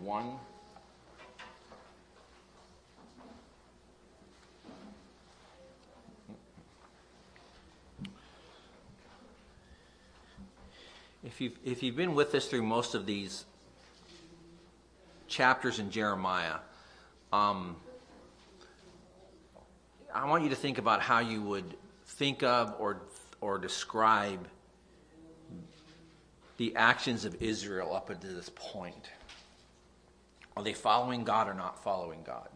1. If you've been with us through most of these chapters in Jeremiah, I want you to think about how you would think of or describe the actions of Israel up until this point. Are they following God or not following God?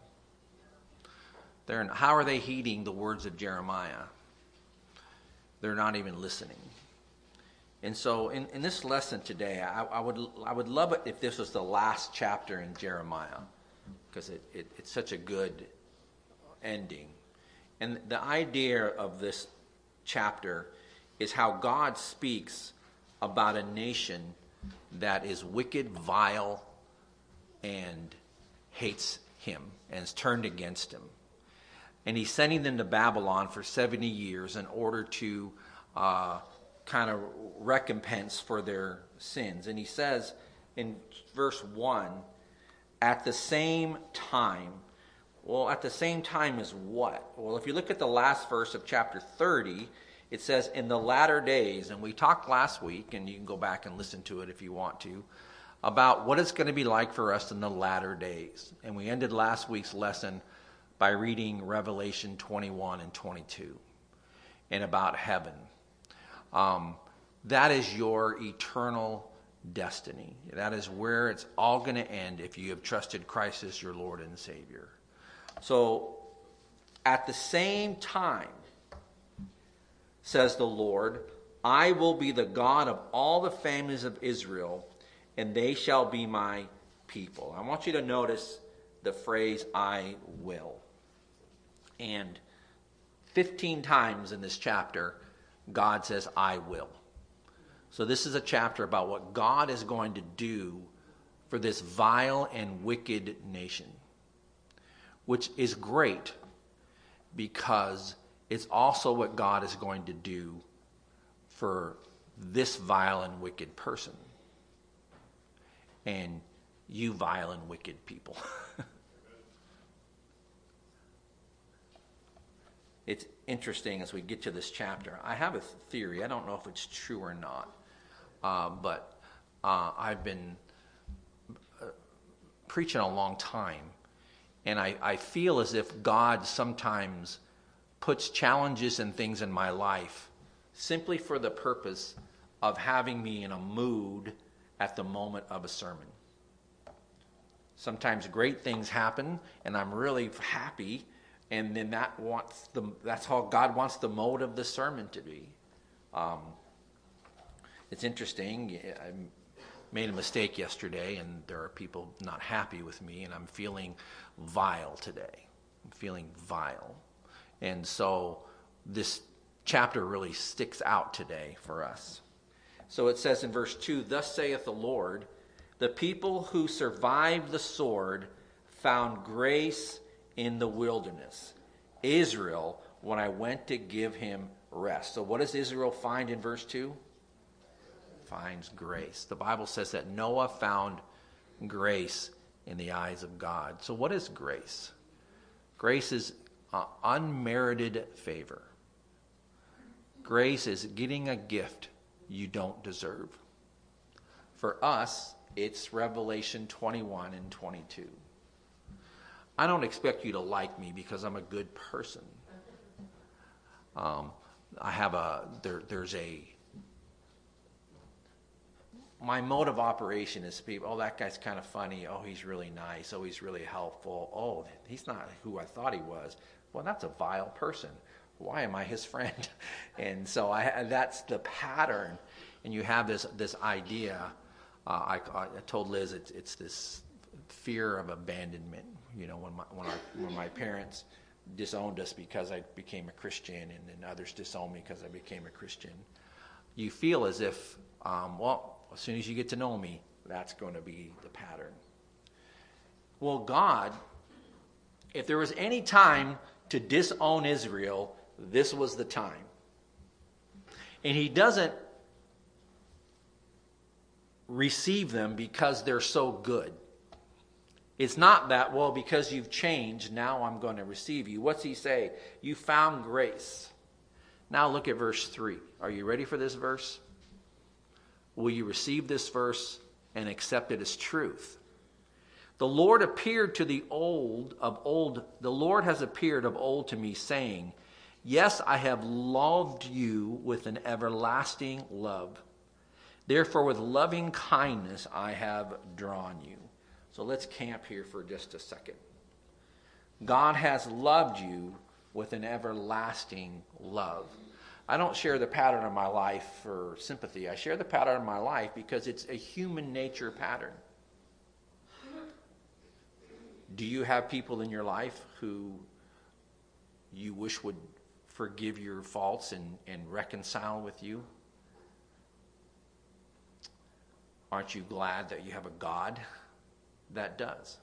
How are they heeding the words of Jeremiah? They're not even listening. And so in this lesson today, I would love it if this was the last chapter in Jeremiah, because it's such a good ending. And the idea of this chapter is how God speaks about a nation that is wicked, vile, and hates him and is turned against him. And he's sending them to Babylon for 70 years in order to kind of recompense for their sins. And he says in verse 1, at the same time. Well, at the same time as what? Well, if you look at the last verse of chapter 30, it says, in the latter days, and we talked last week, and you can go back and listen to it if you want to, about what it's going to be like for us in the latter days. And we ended last week's lesson by reading Revelation 21 and 22, and about heaven. That is your eternal destiny. That is where it's all going to end if you have trusted Christ as your Lord and Savior. So, at the same time, says the Lord, I will be the God of all the families of Israel, and they shall be my people. I want you to notice the phrase, I will. And 15 times in this chapter, God says, I will. So this is a chapter about what God is going to do for this vile and wicked nation, which is great because it's also what God is going to do for this vile and wicked person and you vile and wicked people. It's interesting as we get to this chapter. I have a theory. I don't know if it's true or not, but I've been preaching a long time, and I feel as if God sometimes puts challenges and things in my life simply for the purpose of having me in a mood at the moment of a sermon. Sometimes great things happen, and I'm really happy, and then that's how God wants the mode of the sermon to be. It's interesting. I made a mistake yesterday, and there are people not happy with me, and I'm feeling vile today. I'm feeling vile. And so this chapter really sticks out today for us. So it says in verse 2, thus saith the Lord, the people who survived the sword found grace in the wilderness. Israel, when I went to give him rest. So what does Israel find in verse 2? Finds grace. The Bible says that Noah found grace in the eyes of God. So what is grace? Grace is unmerited favor. Grace is getting a gift you don't deserve. For us, it's Revelation 21 and 22. I don't expect you to like me because I'm a good person. My mode of operation is people, oh, that guy's kind of funny. Oh, he's really nice. Oh, he's really helpful. Oh, he's not who I thought he was. Well, that's a vile person. Why am I his friend? And so that's the pattern. And you have this idea. I told Liz it's this fear of abandonment. You know, when my parents disowned us because I became a Christian, and then others disowned me because I became a Christian. You feel as if, as soon as you get to know me, that's going to be the pattern. Well, God, if there was any time to disown Israel, this was the time. And he doesn't receive them because they're so good. It's not that, well, because you've changed, now I'm going to receive you. What's he say? You found grace. Now look at verse 3. Are you ready for this verse? Will you receive this verse and accept it as truth? The Lord appeared to the the Lord has appeared of old to me, saying, yes, I have loved you with an everlasting love. Therefore, with loving kindness I have drawn you. So let's camp here for just a second. God has loved you with an everlasting love. I don't share the pattern of my life for sympathy. I share the pattern of my life because it's a human nature pattern. Do you have people in your life who you wish would forgive your faults and reconcile with you? Aren't you glad that you have a God that does?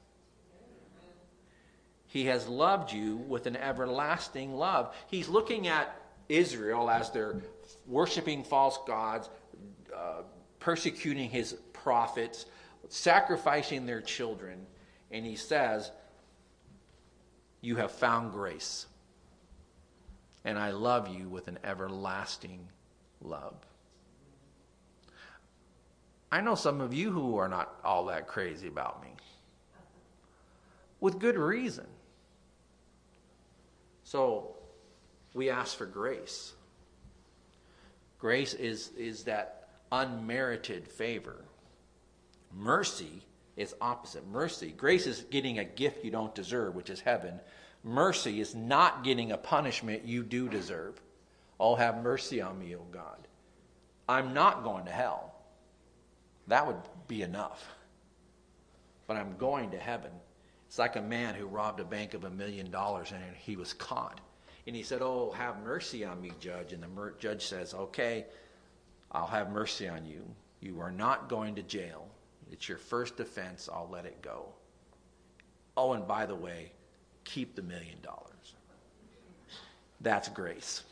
He has loved you with an everlasting love. He's looking at Israel as they're worshiping false gods, persecuting his prophets, sacrificing their children. And he says, you have found grace, and I love you with an everlasting love. I know some of you who are not all that crazy about me, with good reason. So we ask for grace. Grace is that unmerited favor. Mercy is opposite. Mercy, grace is getting a gift you don't deserve, which is heaven. Mercy is not getting a punishment you do deserve. Oh, have mercy on me, O God. I'm not going to hell. That would be enough. But I'm going to heaven. It's like a man who robbed a bank of $1 million and he was caught. And he said, oh, have mercy on me, judge. And the judge says, okay, I'll have mercy on you. You are not going to jail. It's your first offense. I'll let it go. Oh, and by the way, keep the $1 million. That's grace.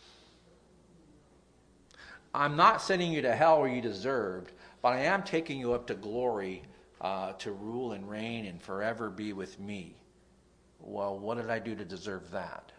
I'm not sending you to hell where you deserved, but I am taking you up to glory to rule and reign and forever be with me. Well, what did I do to deserve that?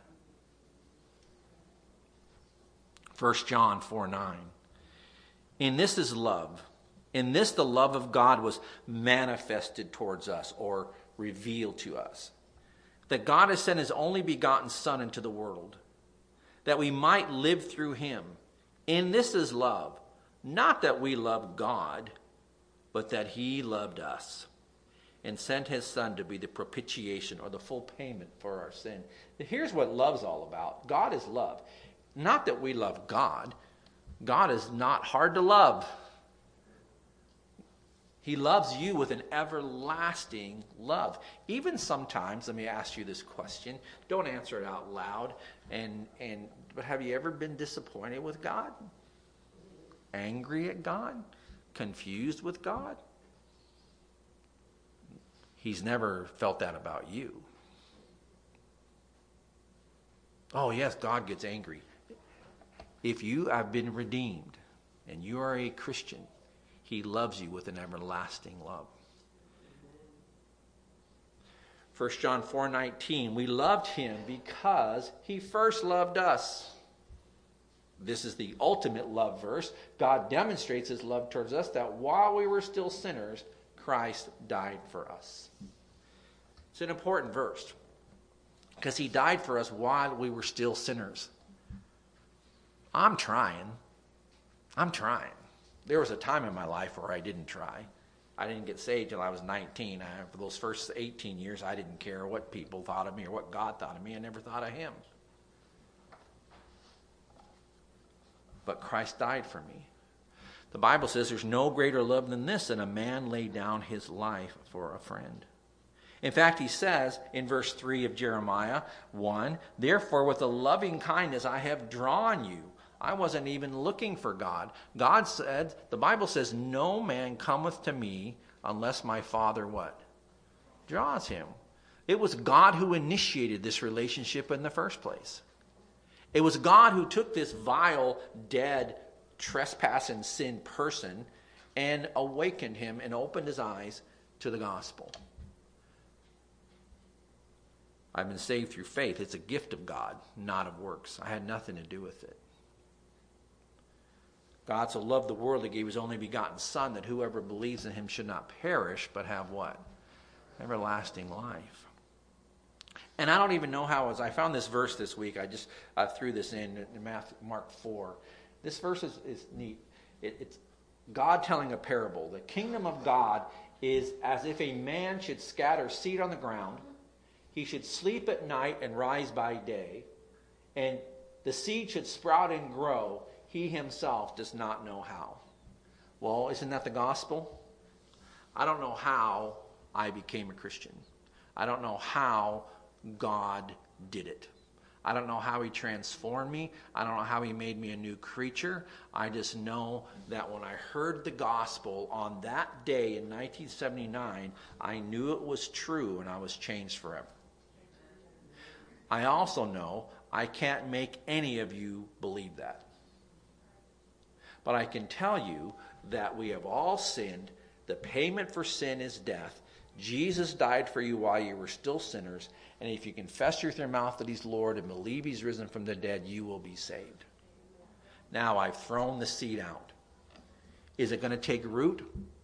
1 John 4:9. In this is love. In this the love of God was manifested towards us, or revealed to us. That God has sent his only begotten Son into the world, that we might live through him. In this is love. Not that we love God, but that he loved us and sent his Son to be the propitiation, or the full payment for our sin. Here's what love's all about. God is love. Not that we love God. God is not hard to love. He loves you with an everlasting love. Even sometimes, let me ask you this question. Don't answer it out loud. But have you ever been disappointed with God? Angry at God? Confused with God? He's never felt that about you. Oh, yes, God gets angry. If you have been redeemed and you are a Christian, he loves you with an everlasting love. 1 John 4:19, we loved him because he first loved us. This is the ultimate love verse. God demonstrates his love towards us, that while we were still sinners, Christ died for us. It's an important verse because he died for us while we were still sinners. I'm trying. There was a time in my life where I didn't try. I didn't get saved till I was 19. For those first 18 years, I didn't care what people thought of me or what God thought of me. I never thought of him. But Christ died for me. The Bible says there's no greater love than this, than a man lay down his life for a friend. In fact, he says in verse 3 of Jeremiah 1, therefore with a loving kindness I have drawn you. I wasn't even looking for God. God said, the Bible says, no man cometh to me unless my Father what? Draws him. It was God who initiated this relationship in the first place. It was God who took this vile, dead, trespass and sin person and awakened him and opened his eyes to the gospel. I've been saved through faith. It's a gift of God, not of works. I had nothing to do with it. God so loved the world, he gave his only begotten Son, that whoever believes in him should not perish, but have what? Everlasting life. And I don't even know how, as I found this verse this week, I threw this in Mark 4. This verse is neat. It's God telling a parable. The kingdom of God is as if a man should scatter seed on the ground. He should sleep at night and rise by day. And the seed should sprout and grow. He himself does not know how. Well, isn't that the gospel? I don't know how I became a Christian. I don't know how God did it. I don't know how he transformed me. I don't know how he made me a new creature. I just know that when I heard the gospel on that day in 1979, I knew it was true and I was changed forever. I also know I can't make any of you believe that. But I can tell you that we have all sinned. The payment for sin is death. Jesus died for you while you were still sinners. And if you confess with your mouth that he's Lord and believe he's risen from the dead, you will be saved. Now I've thrown the seed out. Is it going to take root?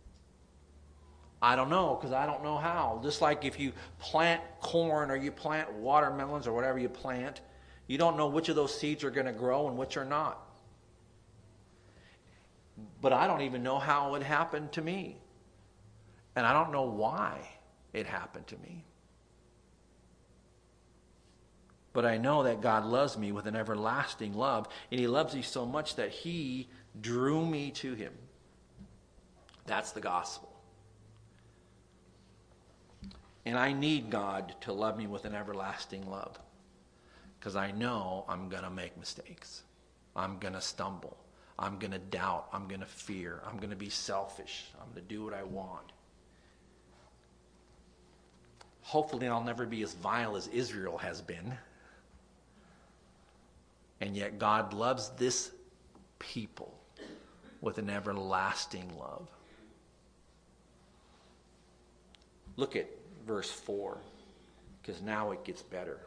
I don't know, because I don't know how. Just like if you plant corn or you plant watermelons or whatever you plant, you don't know which of those seeds are going to grow and which are not. But I don't even know how it happened to me. And I don't know why it happened to me. But I know that God loves me with an everlasting love. And he loves me so much that he drew me to him. That's the gospel. And I need God to love me with an everlasting love. Because I know I'm going to make mistakes. I'm going to stumble. I'm going to doubt. I'm going to fear. I'm going to be selfish. I'm going to do what I want. Hopefully I'll never be as vile as Israel has been. And yet God loves this people with an everlasting love. Look at verse 4, because now it gets better.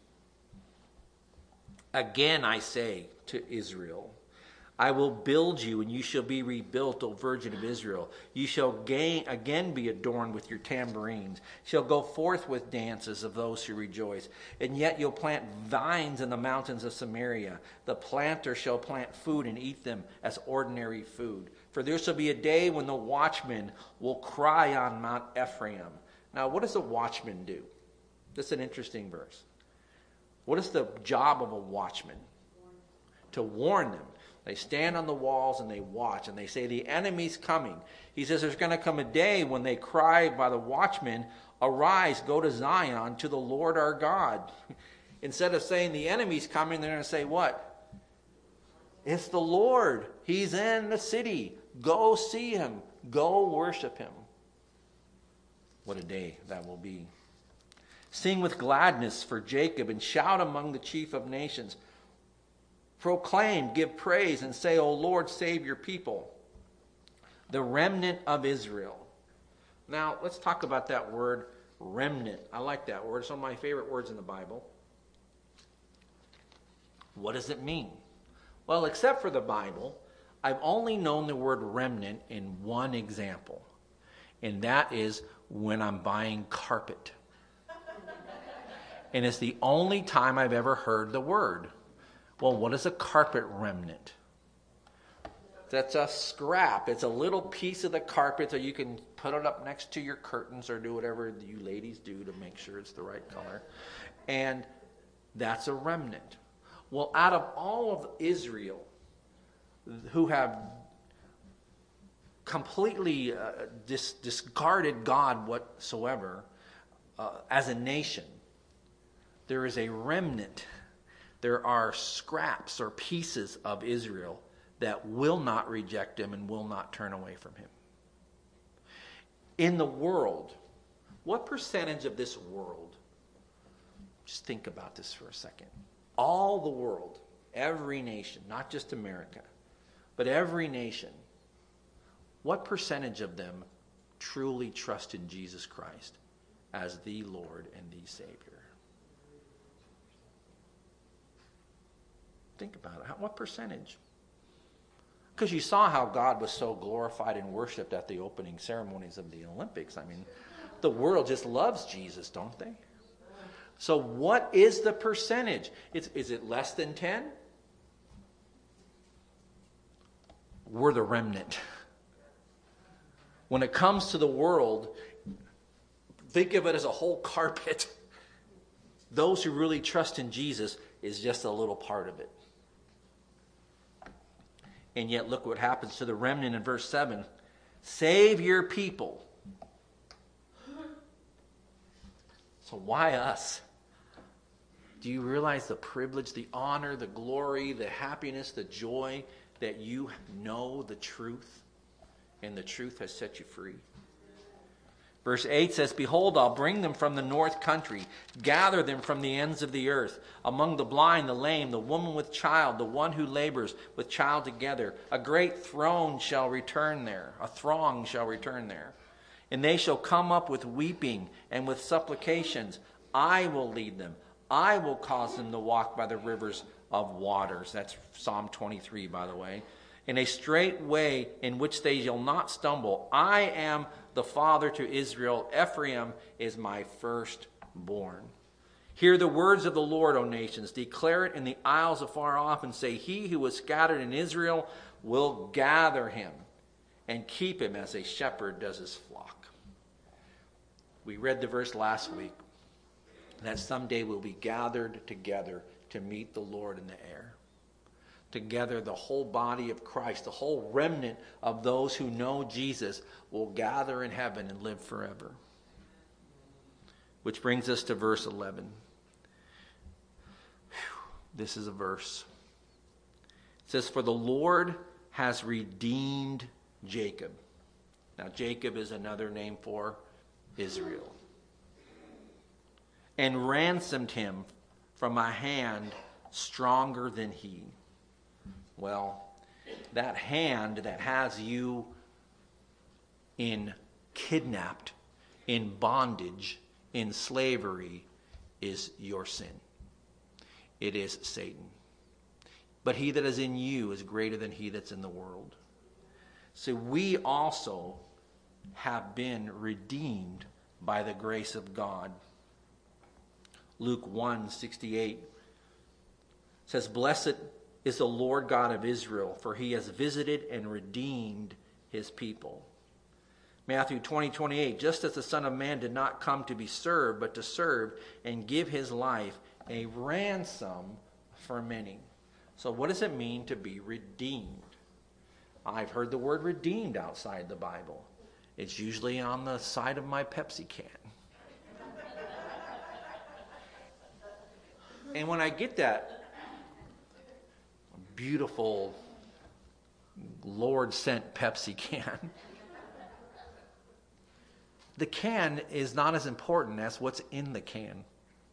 Again I say to Israel, I will build you, and you shall be rebuilt, O Virgin of Israel. You shall again be adorned with your tambourines. Shall go forth with dances of those who rejoice. And yet you'll plant vines in the mountains of Samaria. The planter shall plant food and eat them as ordinary food. For there shall be a day when the watchman will cry on Mount Ephraim. Now, what does a watchman do? This is an interesting verse. What is the job of a watchman? To warn them. They stand on the walls and they watch, and they say, the enemy's coming. He says there's going to come a day when they cry by the watchman, arise, go to Zion, to the Lord our God. Instead of saying the enemy's coming, they're going to say what? It's the Lord. He's in the city. Go see him. Go worship him. What a day that will be. Sing with gladness for Jacob and shout among the chief of nations. Proclaim, give praise, and say, O Lord, save your people, the remnant of Israel. Now, let's talk about that word, remnant. I like that word. It's one of my favorite words in the Bible. What does it mean? Well, except for the Bible, I've only known the word remnant in one example, and that is when I'm buying carpet. And it's the only time I've ever heard the word. Well, what is a carpet remnant? That's a scrap. It's a little piece of the carpet so you can put it up next to your curtains or do whatever you ladies do to make sure it's the right color. And that's a remnant. Well, out of all of Israel who have completely discarded God whatsoever as a nation, there is a remnant. There are scraps or pieces of Israel that will not reject him and will not turn away from him. In the world, what percentage of this world, just think about this for a second, all the world, every nation, not just America, but every nation, what percentage of them truly trust in Jesus Christ as the Lord and the Savior? Think about it. What percentage? Because you saw how God was so glorified and worshipped at the opening ceremonies of the Olympics. I mean, the world just loves Jesus, don't they? So what is the percentage? Is it less than 10? We're the remnant. When it comes to the world, think of it as a whole carpet. Those who really trust in Jesus is just a little part of it. And yet look what happens to the remnant in verse 7. Save your people. So why us? Do you realize the privilege, the honor, the glory, the happiness, the joy that you know the truth, and the truth has set you free? Verse 8 says, Behold, I'll bring them from the north country, gather them from the ends of the earth, among the blind, the lame, the woman with child, the one who labors with child together. A great throng shall return there. And they shall come up with weeping and with supplications. I will lead them. I will cause them to walk by the rivers of waters. That's Psalm 23, by the way. In a straight way in which they shall not stumble. I am the father to Israel. Ephraim is my firstborn. Hear the words of the Lord, O nations. Declare it in the isles afar off, and say, He who was scattered in Israel will gather him and keep him as a shepherd does his flock. We read the verse last week that someday we'll be gathered together to meet the Lord in the air. Together, the whole body of Christ, the whole remnant of those who know Jesus will gather in heaven and live forever. Which brings us to verse 11. This is a verse. It says, For the Lord has redeemed Jacob. Now, Jacob is another name for Israel. And ransomed him from a hand stronger than he. Well, that hand that has you kidnapped, in bondage, in slavery, is your sin. It is Satan. But he that is in you is greater than he that's in the world. So we also have been redeemed by the grace of God. Luke 1:68 says, Blessed is the Lord God of Israel, for he has visited and redeemed his people. Matthew 20:28, just as the Son of Man did not come to be served, but to serve and give his life a ransom for many. So what does it mean to be redeemed? I've heard the word redeemed outside the Bible. It's usually on the side of my Pepsi can. And when I get that beautiful Lord-sent Pepsi can, the can is not as important as what's in the can.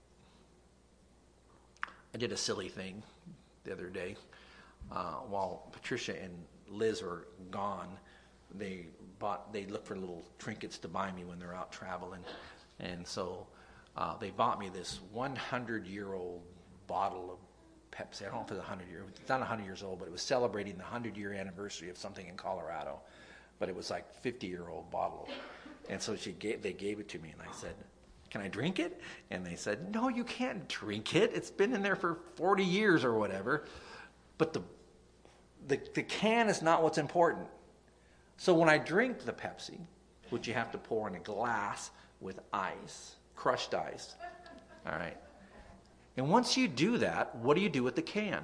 I did a silly thing the other day. While Patricia and Liz were gone, they looked for little trinkets to buy me when they're out traveling. And so they bought me this 100-year-old bottle of Pepsi. I don't know if it's 100 years. It's not 100 years old, but it was celebrating the 100-year anniversary of something in Colorado. But it was like a 50-year-old bottle. And so they gave it to me, and I said, can I drink it? And they said, no, you can't drink it. It's been in there for 40 years or whatever. But the can is not what's important. So when I drink the Pepsi, which you have to pour in a glass with ice, crushed ice, all right. And once you do that, what do you do with the can?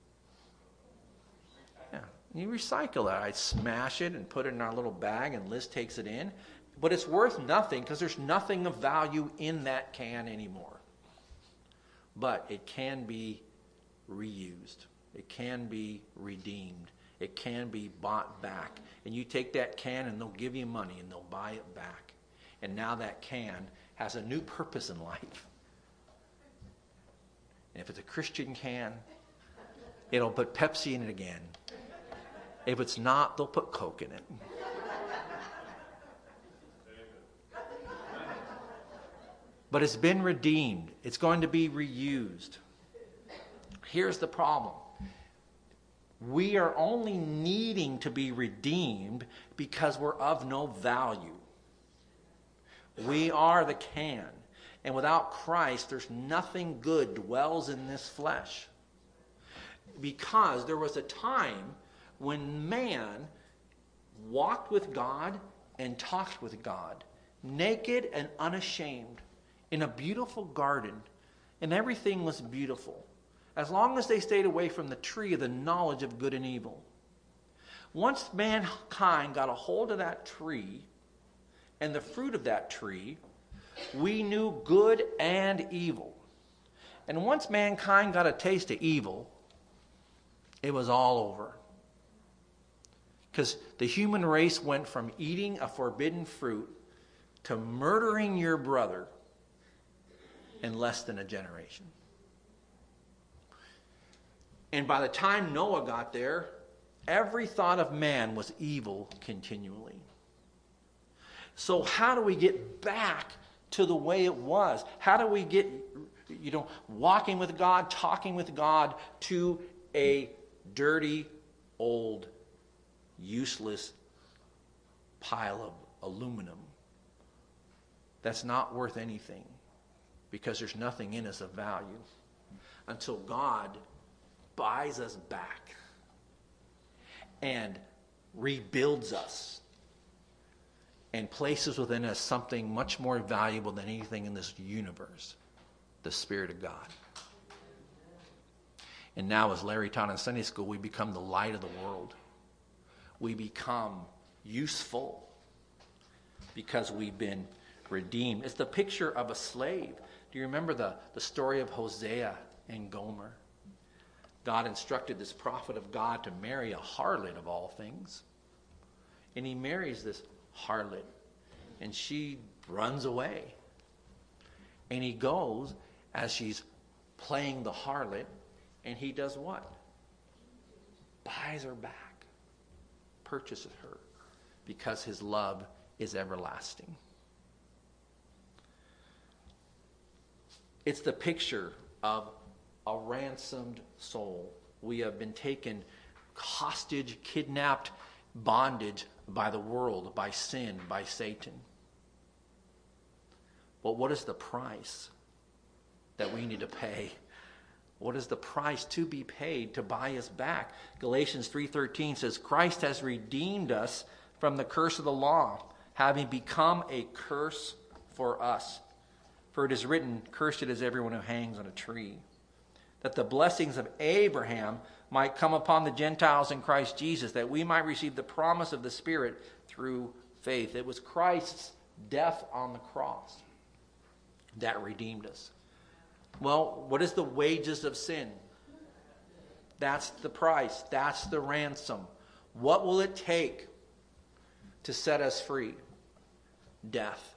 Yeah, you recycle it. I smash it and put it in our little bag, and Liz takes it in. But it's worth nothing because there's nothing of value in that can anymore. But it can be reused. It can be redeemed. It can be bought back. And you take that can and they'll give you money and they'll buy it back. And now that can has a new purpose in life. And if it's a Christian can, it'll put Pepsi in it again. If it's not, they'll put Coke in it. But it's been redeemed. It's going to be reused. Here's the problem. We are only needing to be redeemed because we're of no value. We are the can. And without Christ, there's nothing good dwells in this flesh. Because there was a time when man walked with God and talked with God, naked and unashamed, in a beautiful garden, and everything was beautiful, as long as they stayed away from the tree of the knowledge of good and evil. Once mankind got a hold of that tree and the fruit of that tree, we knew good and evil. And once mankind got a taste of evil, it was all over. Because the human race went from eating a forbidden fruit to murdering your brother in less than a generation. And by the time Noah got there, every thought of man was evil continually. So how do we get back to the way it was? How do we get, walking with God, talking with God, to a dirty, old, useless pile of aluminum that's not worth anything because there's nothing in us of value until God buys us back and rebuilds us and places within us something much more valuable than anything in this universe, the Spirit of God. And now, as Larry taught in Sunday school, we become the light of the world. We become useful because we've been redeemed. It's the picture of a slave. Do you remember the story of Hosea and Gomer? God instructed this prophet of God to marry a harlot of all things. And he marries this harlot. And she runs away. And he goes as she's playing the harlot. And he does what? Buys her back. Purchases her. Because his love is everlasting. It's the picture of a ransomed soul. We have been taken hostage, kidnapped, bondage by the world, by sin, by Satan. But what is the price that we need to pay? What is the price to be paid to buy us back? Galatians 3:13 says, Christ has redeemed us from the curse of the law, having become a curse for us. For it is written, cursed is everyone who hangs on a tree. That the blessings of Abraham might come upon the Gentiles in Christ Jesus, that we might receive the promise of the Spirit through faith. It was Christ's death on the cross that redeemed us. Well, what is the wages of sin? That's the price. That's the ransom. What will it take to set us free? Death.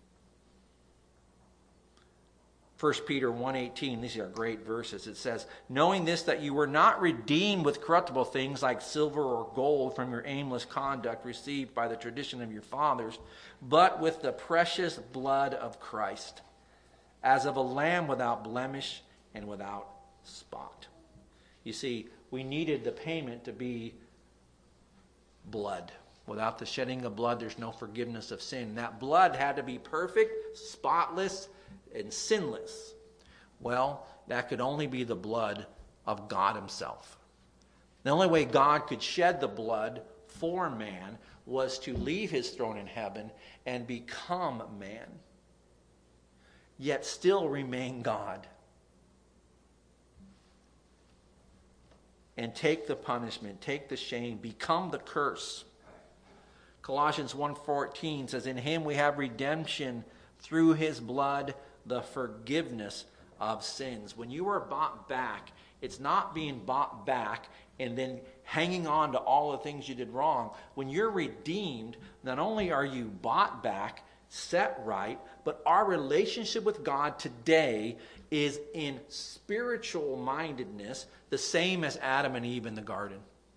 1 Peter 1:18, these are great verses. It says, knowing this, that you were not redeemed with corruptible things like silver or gold from your aimless conduct received by the tradition of your fathers, but with the precious blood of Christ, as of a lamb without blemish and without spot. You see, we needed the payment to be blood. Without the shedding of blood, there's no forgiveness of sin. That blood had to be perfect, spotless, and sinless. Well, that could only be the blood of God himself. The only way God could shed the blood for man was to leave his throne in heaven and become man, yet still remain God, and take the punishment, take the shame, become the curse. Colossians 1:14 says, in him we have redemption through his blood, the forgiveness of sins. When you are bought back, it's not being bought back and then hanging on to all the things you did wrong. When you're redeemed, not only are you bought back, set right, but our relationship with God today is in spiritual mindedness, the same as Adam and Eve in the garden.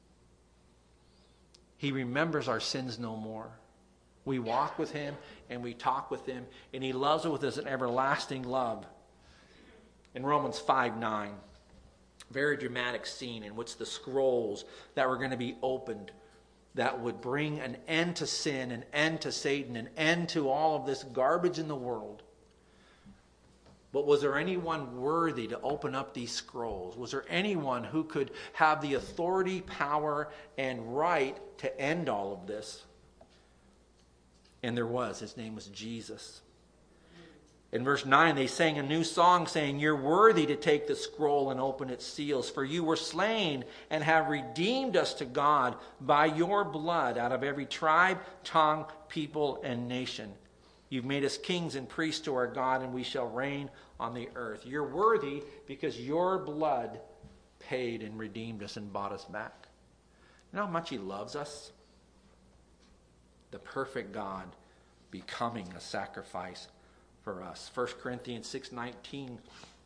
He remembers our sins no more. We walk with him and we talk with him, and he loves us with an everlasting love. In Romans 5:9, Very dramatic scene in which the scrolls that were going to be opened that would bring an end to sin, an end to Satan, an end to all of this garbage in the world. But was there anyone worthy to open up these scrolls? Was there anyone who could have the authority, power, and right to end all of this? And there was. His name was Jesus. In verse 9, they sang a new song saying, "You're worthy to take the scroll and open its seals, for you were slain and have redeemed us to God by your blood out of every tribe, tongue, people, and nation. You've made us kings and priests to our God, and we shall reign on the earth." You're worthy because your blood paid and redeemed us and bought us back. You know how much he loves us? The perfect God becoming a sacrifice for us. 1 Corinthians 6:19.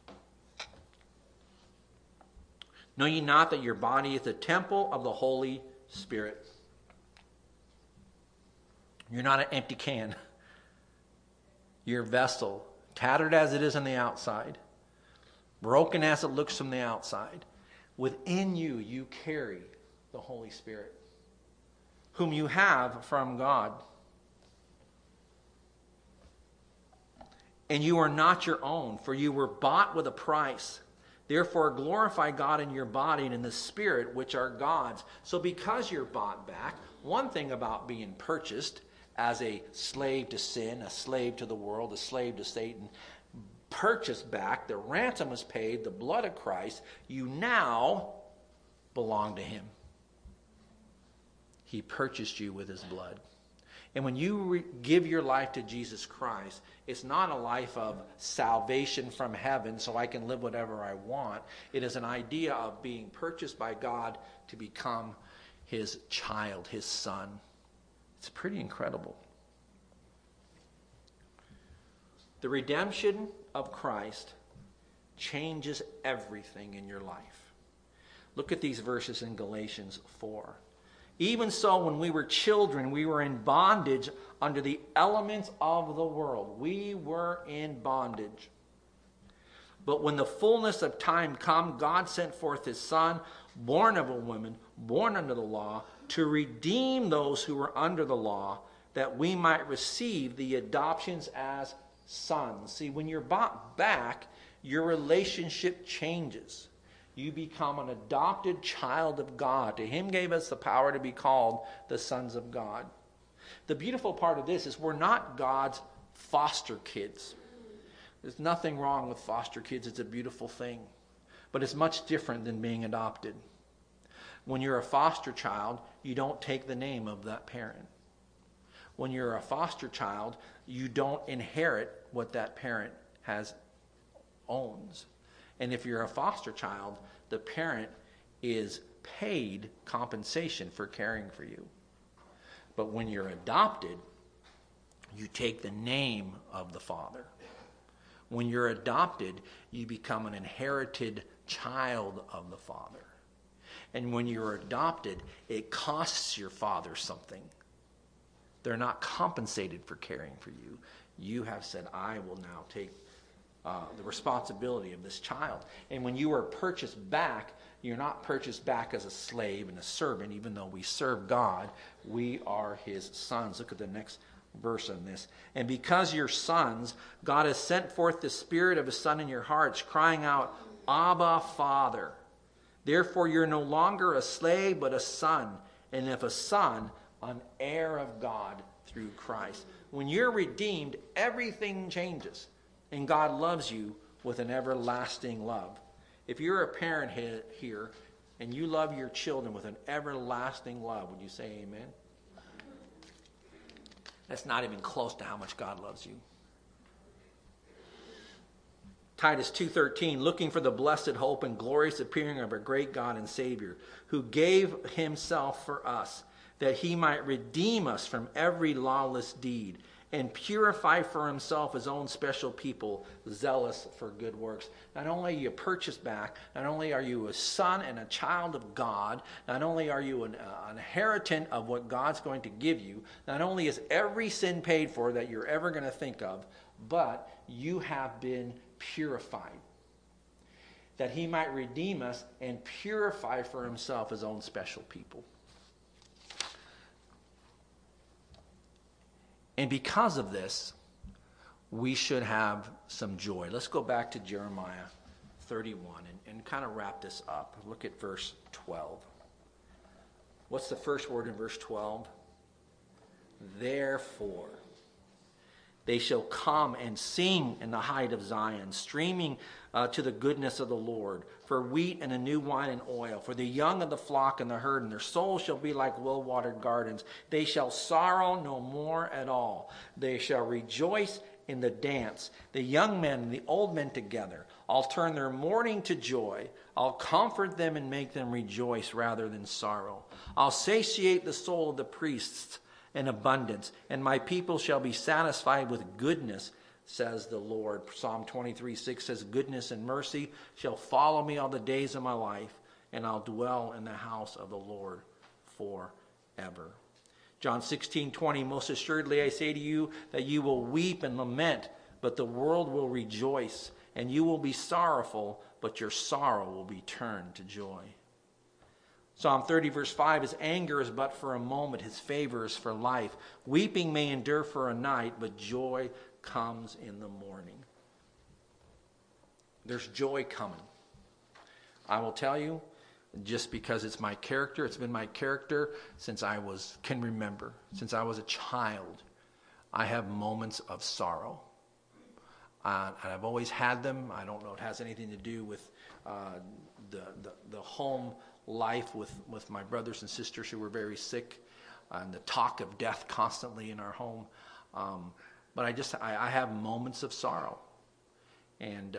"Know ye not that your body is the temple of the Holy Spirit?" You're not an empty can. You're a vessel, tattered as it is on the outside, broken as it looks from the outside. Within you, you carry the Holy Spirit, whom you have from God. And you are not your own, for you were bought with a price. Therefore glorify God in your body and in the Spirit, which are God's. So because you're bought back, one thing about being purchased as a slave to sin, a slave to the world, a slave to Satan, purchased back, the ransom was paid, the blood of Christ, you now belong to him. He purchased you with his blood. And when you give your life to Jesus Christ, it's not a life of salvation from heaven so I can live whatever I want. It is an idea of being purchased by God to become his child, his son. It's pretty incredible. The redemption of Christ changes everything in your life. Look at these verses in Galatians 4. "Even so, when we were children, we were in bondage under the elements of the world." We were in bondage. "But when the fullness of time came, God sent forth his Son, born of a woman, born under the law, to redeem those who were under the law, that we might receive the adoptions as sons." See, when you're bought back, your relationship changes. You become an adopted child of God. To him gave us the power to be called the sons of God. The beautiful part of this is we're not God's foster kids. There's nothing wrong with foster kids. It's a beautiful thing. But it's much different than being adopted. When you're a foster child, you don't take the name of that parent. When you're a foster child, you don't inherit what that parent owns. And if you're a foster child, the parent is paid compensation for caring for you. But when you're adopted, you take the name of the father. When you're adopted, you become an inherited child of the father. And when you're adopted, it costs your father something. They're not compensated for caring for you. You have said, "I will now take the responsibility of this child." And when you are purchased back, you're not purchased back as a slave and a servant. Even though we serve God, we are his sons. Look at the next verse on this. "And because you're sons, God has sent forth the Spirit of his Son in your hearts, crying out, 'Abba, Father.' Therefore you're no longer a slave, but a son. And if a son, an heir of God through Christ." When you're redeemed, everything changes. And God loves you with an everlasting love. If you're a parent here and you love your children with an everlasting love, would you say amen? That's not even close to how much God loves you. Titus 2:13, "Looking for the blessed hope and glorious appearing of our great God and Savior, who gave himself for us, that he might redeem us from every lawless deed, and purify for himself his own special people, zealous for good works." Not only are you purchased back, not only are you a son and a child of God, not only are you an inheritant of what God's going to give you, not only is every sin paid for that you're ever going to think of, but you have been purified. that he might redeem us and purify for himself his own special people. And because of this, we should have some joy. Let's go back to Jeremiah 31 and kind of wrap this up. Look at verse 12. What's the first word in verse 12? Therefore, they shall come and sing in the height of Zion, streaming to the goodness of the Lord, for wheat and a new wine and oil, for the young of the flock and the herd, and their souls shall be like well-watered gardens. They shall sorrow no more at all. They shall rejoice in the dance, the young men and the old men together. I'll turn their mourning to joy. I'll comfort them and make them rejoice rather than sorrow. I'll satiate the soul of the priests in abundance, and my people shall be satisfied with goodness, says the Lord. Psalm 23:6 says, goodness and mercy shall follow me all the days of my life, and I'll dwell in the house of the Lord forever. John 16:20, most assuredly I say to you that you will weep and lament, but the world will rejoice, and you will be sorrowful, but your sorrow will be turned to joy. Psalm 30 verse 5, his anger is but for a moment, his favor is for life. Weeping may endure for a night, but joy comes in the morning. There's joy coming. I will tell you, just because it's my character, it's been my character since I can remember. Since I was a child, I have moments of sorrow. And I've always had them. I don't know if it has anything to do with the home life with my brothers and sisters who were very sick, and the talk of death constantly in our home. But I have moments of sorrow. And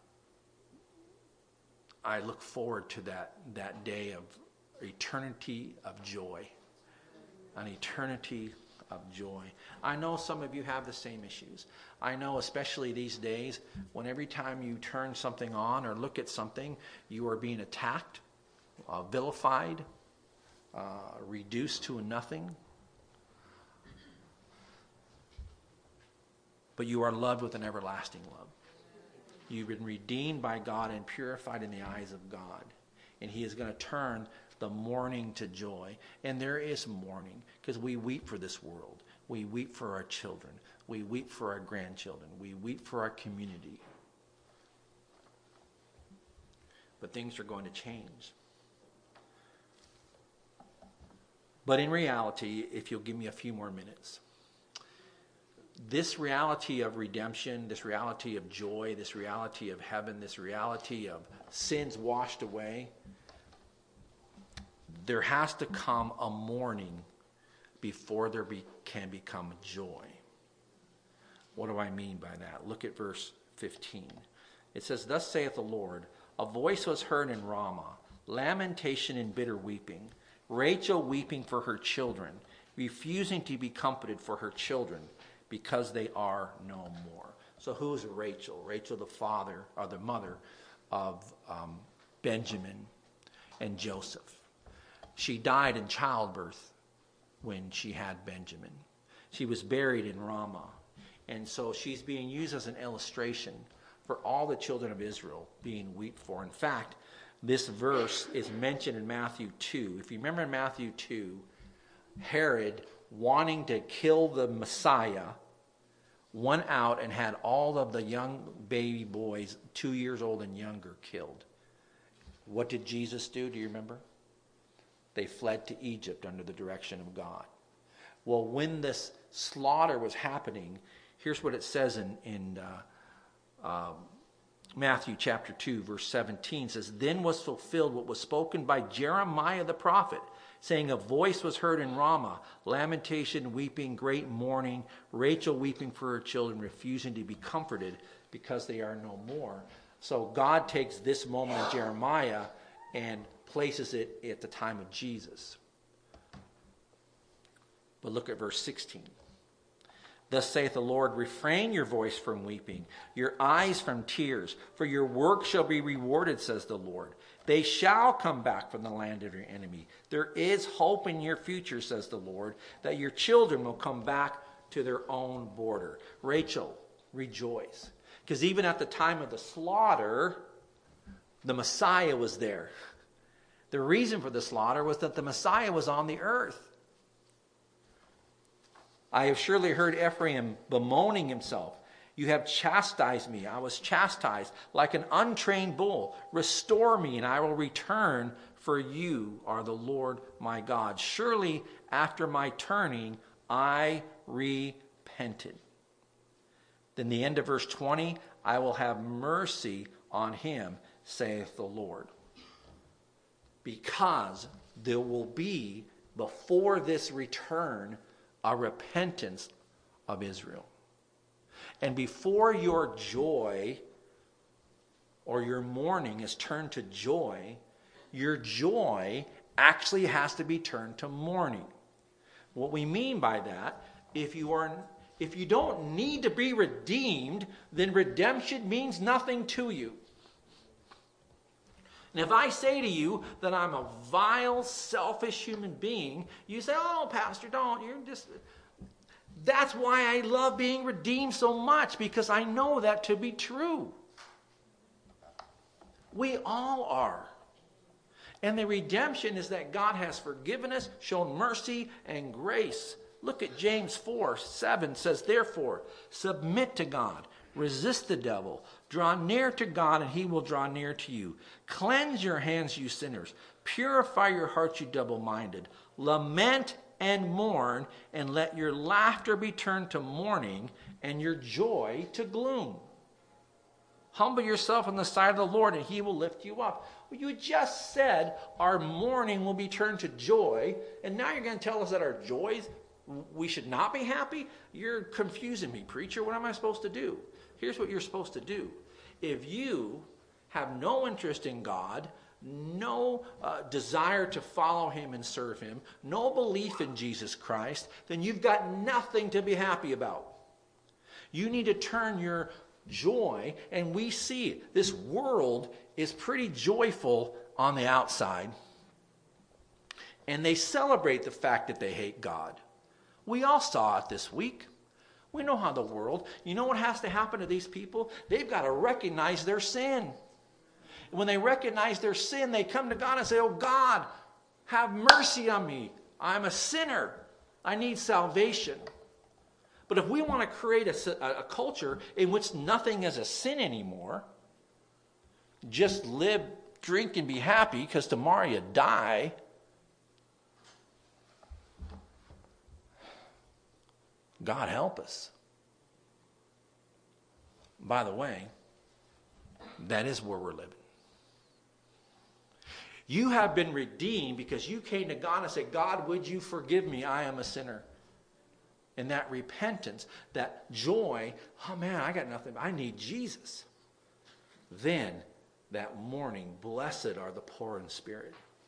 I look forward to that day of eternity of joy. An eternity of joy. I know some of you have the same issues. I know especially these days when every time you turn something on or look at something, you are being attacked, vilified, reduced to a nothing. But you are loved with an everlasting love. You've been redeemed by God and purified in the eyes of God. And he is going to turn the mourning to joy. And there is mourning because we weep for this world. We weep for our children. We weep for our grandchildren. We weep for our community. But things are going to change. But in reality, if you'll give me a few more minutes, this reality of redemption, this reality of joy, this reality of heaven, this reality of sins washed away, there has to come a mourning before there can become joy. What do I mean by that? Look at verse 15. It says, thus saith the Lord, a voice was heard in Ramah, lamentation and bitter weeping, Rachel weeping for her children, refusing to be comforted for her children, because they are no more. So who is Rachel? Rachel, the father or the mother of Benjamin and Joseph. She died in childbirth when she had Benjamin. She was buried in Ramah. And so she's being used as an illustration for all the children of Israel being wept for. In fact, this verse is mentioned in Matthew 2. If you remember in Matthew 2, Herod, wanting to kill the Messiah, went out and had all of the young baby boys, 2 years old and younger, killed. What did Jesus do? Do you remember? They fled to Egypt under the direction of God. Well, when this slaughter was happening, here's what it says in Matthew chapter 2, verse 17. It says, then was fulfilled what was spoken by Jeremiah the prophet, saying, a voice was heard in Ramah, lamentation, weeping, great mourning, Rachel weeping for her children, refusing to be comforted because they are no more. So God takes this moment of Jeremiah and places it at the time of Jesus. But look at verse 16. Thus saith the Lord, refrain your voice from weeping, your eyes from tears, for your work shall be rewarded, says the Lord. They shall come back from the land of your enemy. There is hope in your future, says the Lord, that your children will come back to their own border. Rachel, rejoice. Because even at the time of the slaughter, The Messiah was there. The reason for the slaughter was that the Messiah was on the earth. I have surely heard Ephraim bemoaning himself. You have chastised me. I was chastised like an untrained bull. Restore me, and I will return, for you are the Lord my God. Surely after my turning, I repented. Then the end of verse 20, I will have mercy on him, saith the Lord. Because there will be, before this return, a repentance of Israel. And before your joy or your mourning is turned to joy, your joy actually has to be turned to mourning. What we mean by that, if you don't need to be redeemed, then redemption means nothing to you. And if I say to you that I'm a vile, selfish human being, you say, oh, Pastor, don't. That's why I love being redeemed so much, because I know that to be true. We all are. And the redemption is that God has forgiven us, shown mercy and grace. Look at James 4:7 says, therefore, submit to God, resist the devil, draw near to God, and he will draw near to you. Cleanse your hands, you sinners. Purify your hearts, you double-minded. Lament and mourn, and let your laughter be turned to mourning, and your joy to gloom. Humble yourself in the sight of the Lord, and he will lift you up. Well, you just said our mourning will be turned to joy, and now you're going to tell us that our joys, we should not be happy? You're confusing me, preacher. What am I supposed to do? Here's what you're supposed to do. If you have no interest in God, no desire to follow him and serve him, no belief in Jesus Christ, then you've got nothing to be happy about. You need to turn your joy, and we see it. This world is pretty joyful on the outside, and they celebrate the fact that they hate God. We all saw it this week. We know how the world, you know what has to happen to these people? They've got to recognize their sin. When they recognize their sin, they come to God and say, oh God, have mercy on me. I'm a sinner. I need salvation. But if we want to create a culture in which nothing is a sin anymore, just live, drink, and be happy because tomorrow you die, God help us. By the way, that is where we're living. You have been redeemed because you came to God and said, God, would you forgive me? I am a sinner. And that repentance, that joy, oh man, I got nothing. I need Jesus. Then that morning, blessed are the poor in spirit.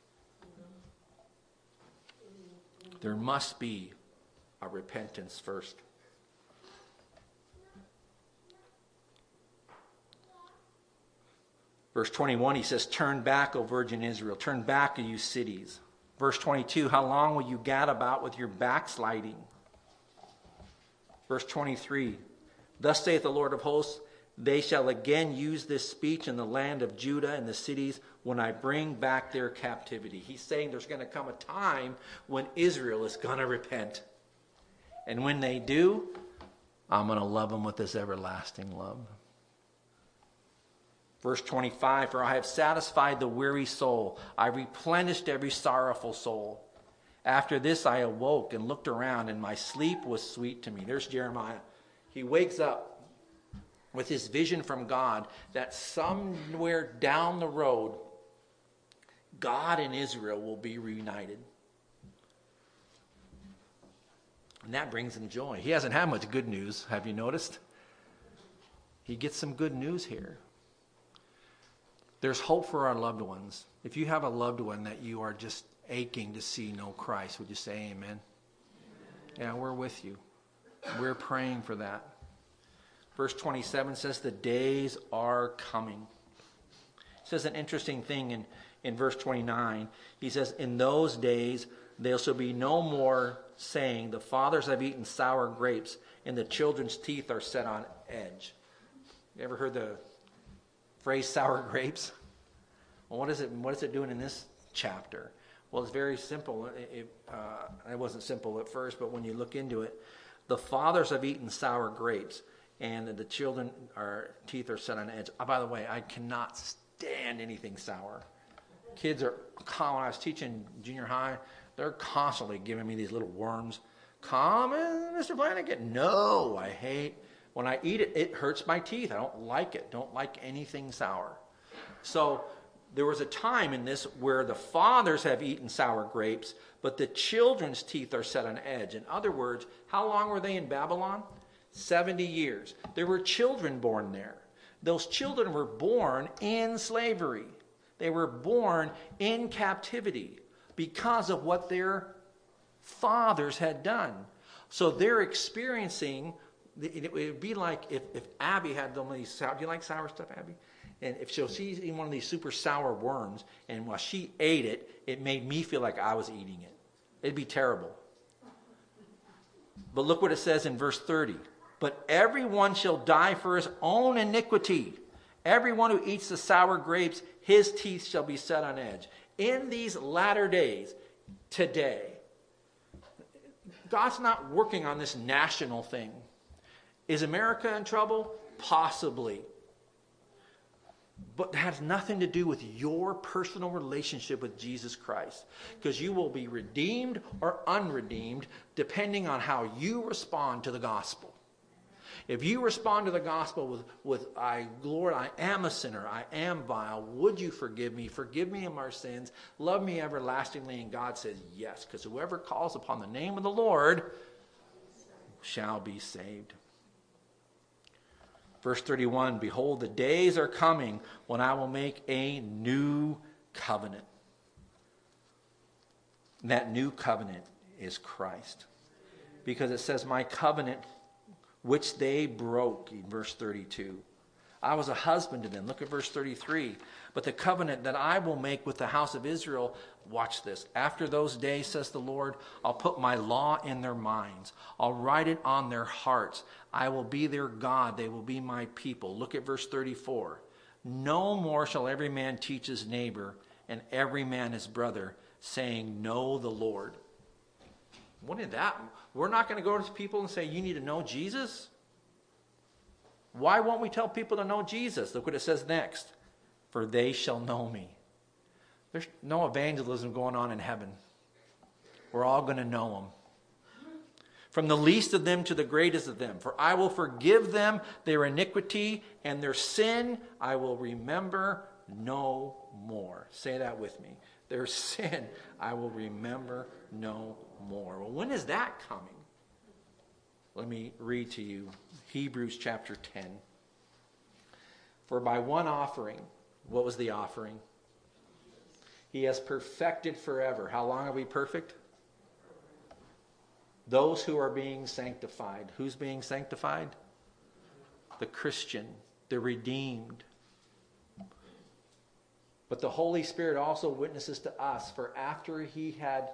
There must be a repentance first. Verse 21, he says, turn back, O virgin Israel. Turn back, O you cities. Verse 22, how long will you gad about with your backsliding? Verse 23, thus saith the Lord of hosts, they shall again use this speech in the land of Judah and the cities when I bring back their captivity. He's saying there's going to come a time when Israel is going to repent. And when they do, I'm going to love them with this everlasting love. Verse 25, for I have satisfied the weary soul. I replenished every sorrowful soul. After this I awoke and looked around, and my sleep was sweet to me. There's Jeremiah. He wakes up with his vision from God that somewhere down the road, God and Israel will be reunited. And that brings him joy. He hasn't had much good news, have you noticed? He gets some good news here. There's hope for our loved ones. If you have a loved one that you are just aching to see know Christ, would you say amen? Yeah, we're with you. We're praying for that. Verse 27 says, the days are coming. It says an interesting thing in verse 29. He says, in those days there shall be no more saying, the fathers have eaten sour grapes, and the children's teeth are set on edge. You ever heard the phrase sour grapes? Well, what is it doing in this chapter? Well, it's very simple. It wasn't simple at first, but when you look into it, the fathers have eaten sour grapes, and the children, teeth are set on edge. Oh, by the way, I cannot stand anything sour. Kids when I was teaching junior high, they're constantly giving me these little worms. Come in, Mr. Flanagan. No, I hate. When I eat it, it hurts my teeth. I don't like it. Don't like anything sour. So there was a time in this where the fathers have eaten sour grapes, but the children's teeth are set on edge. In other words, how long were they in Babylon? 70 years. There were children born there. Those children were born in slavery. They were born in captivity because of what their fathers had done. So they're experiencing, it would be like if Abby had them these sour, do you like sour stuff, Abby? And if she's eating one of these super sour worms, and while she ate it, it made me feel like I was eating it. It'd be terrible. But look what it says in verse 30. But everyone shall die for his own iniquity. Everyone who eats the sour grapes, his teeth shall be set on edge. In these latter days, today, God's not working on this national thing. Is America in trouble? Possibly. But it has nothing to do with your personal relationship with Jesus Christ. Because you will be redeemed or unredeemed depending on how you respond to the gospel. If you respond to the gospel with Lord, I am a sinner, I am vile, would you forgive me of our sins, love me everlastingly, and God says yes, because whoever calls upon the name of the Lord shall be saved. Verse 31, behold, the days are coming when I will make a new covenant. And that new covenant is Christ. Because it says, my covenant which they broke, in verse 32. I was a husband to them. Look at verse 33. But the covenant that I will make with the house of Israel, watch this. After those days, says the Lord, I'll put my law in their minds. I'll write it on their hearts. I will be their God. They will be my people. Look at verse 34. No more shall every man teach his neighbor and every man his brother, saying, know the Lord. What is that? We're not going to go to people and say, you need to know Jesus? Why won't we tell people to know Jesus? Look what it says next. For they shall know me. There's no evangelism going on in heaven. We're all going to know him. From the least of them to the greatest of them. For I will forgive them their iniquity, and their sin I will remember no more. Say that with me. Their sin I will remember no more. Well, when is that coming? Let me read to you Hebrews chapter 10. For by one offering, what was the offering? He has perfected forever. How long are we perfect? Those who are being sanctified. Who's being sanctified? The Christian, the redeemed. But the Holy Spirit also witnesses to us, for after he had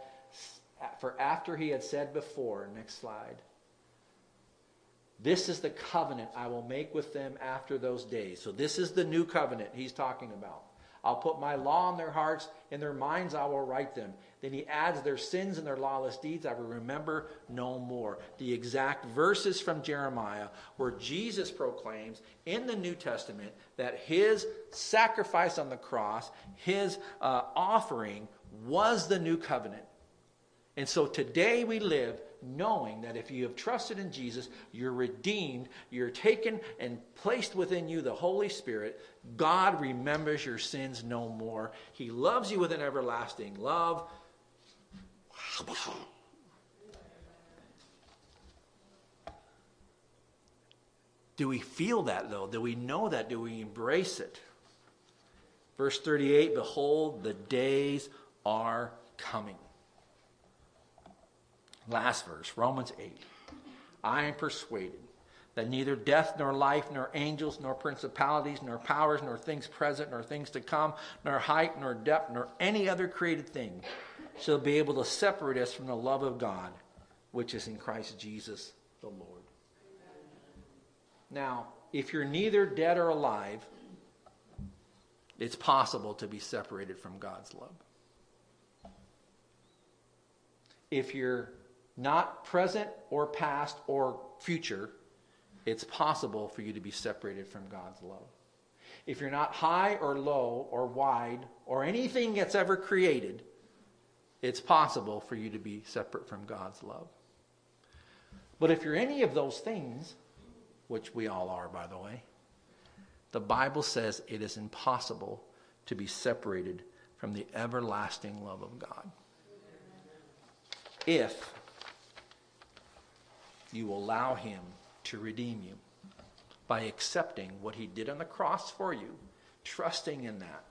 said before, next slide, this is the covenant I will make with them after those days. So this is the new covenant he's talking about. I'll put my law in their hearts, in their minds I will write them. Then he adds, their sins and their lawless deeds I will remember no more. The exact verses from Jeremiah where Jesus proclaims in the New Testament that his sacrifice on the cross, his offering, was the new covenant. And so today we live knowing that if you have trusted in Jesus, you're redeemed, you're taken and placed within you the Holy Spirit. God remembers your sins no more. He loves you with an everlasting love. Do we feel that though? Do we know that? Do we embrace it? Verse 38, behold, the days are coming. Last verse, Romans 8. I am persuaded that neither death, nor life, nor angels, nor principalities, nor powers, nor things present, nor things to come, nor height, nor depth, nor any other created thing shall be able to separate us from the love of God, which is in Christ Jesus the Lord. Now, if you're neither dead or alive, it's possible to be separated from God's love. If you're not present or past or future, it's possible for you to be separated from God's love. If you're not high or low or wide or anything that's ever created, it's possible for you to be separate from God's love. But if you're any of those things, which we all are, by the way, the Bible says it is impossible to be separated from the everlasting love of God. If you allow him to redeem you by accepting what he did on the cross for you, trusting in that,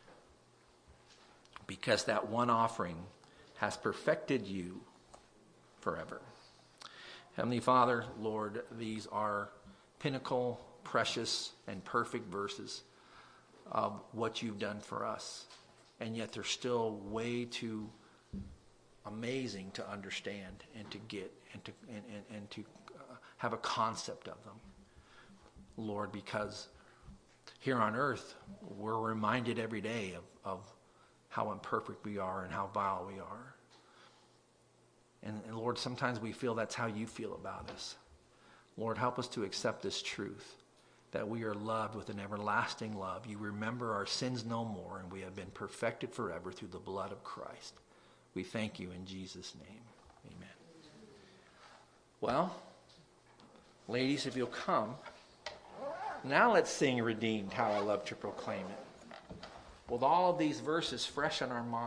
because that one offering has perfected you forever. Heavenly Father, Lord, these are pinnacle, precious, and perfect verses of what you've done for us. And yet they're still way too amazing to understand and to get and to have a concept of them. Lord, because here on earth, we're reminded every day of how imperfect we are and how vile we are. And Lord, sometimes we feel that's how you feel about us. Lord, help us to accept this truth, that we are loved with an everlasting love. You remember our sins no more, and we have been perfected forever through the blood of Christ. We thank you in Jesus' name. Amen. Well, ladies, if you'll come, now let's sing Redeemed, How I Love to Proclaim It. With all of these verses fresh on our mind.